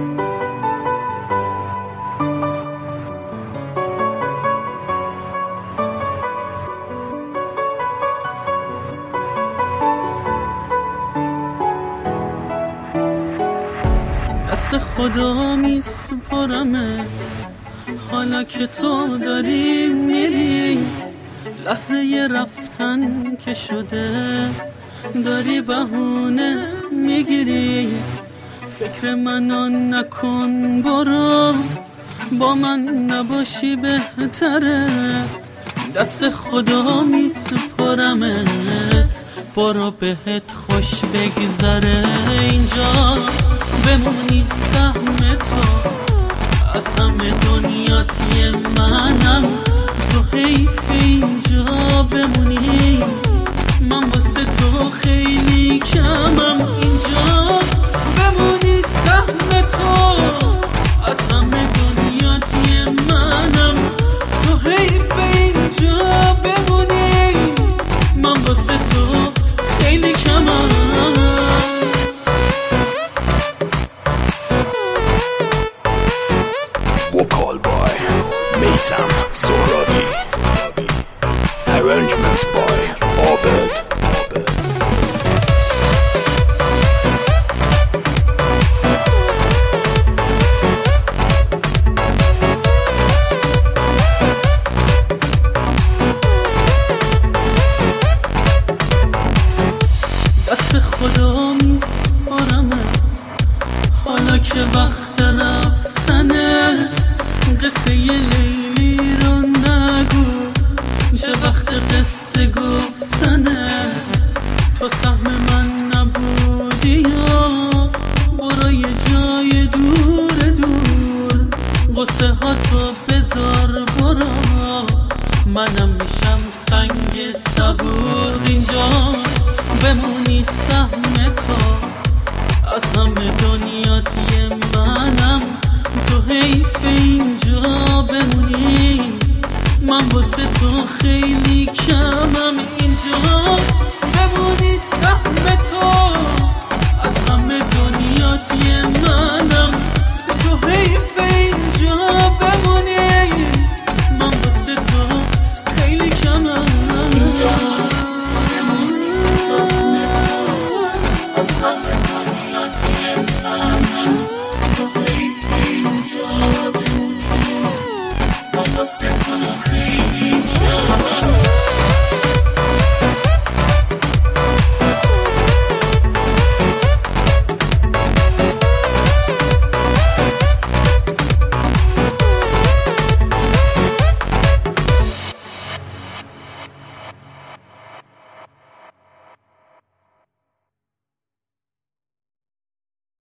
دست خدا میسپرمت حالا که تو داری میری، لحظه رفتن که شده داری بهونه میگیری. فکر منو نکن، برو با من نباشی بهتره. دست خدا میسپرمت، برو بهت خوش بگذره. اینجا بمونی سهم تو، از همه دنیات یه منم. تو حیف اینجا بمونی، من واسه تو خیلی کمم. اینجا بمونی سهم تو، از همه دنیات یه منم. تو حیف اینجا بمونی، من واسه تو خیلی کمم. Vocal by Meysam Sohrabi. Arrangements by Abed. دست خدا میسپارمت، حالا که وقت رفتنه. قصه ی لیلی رو نگو، چه وقت قصه گفتنه. تو سهم من نبودی یا برو یه جای دور دور. قصه ها تو بذار برو، منم میشم سنگ صبور. اینجا بمونی سهم تو، از همه دنیات یه منم. تو حیف اینجا بمونی، من واسه تو خیلی کمم. اینجا بمونی سهم تو، از همه دنیات یه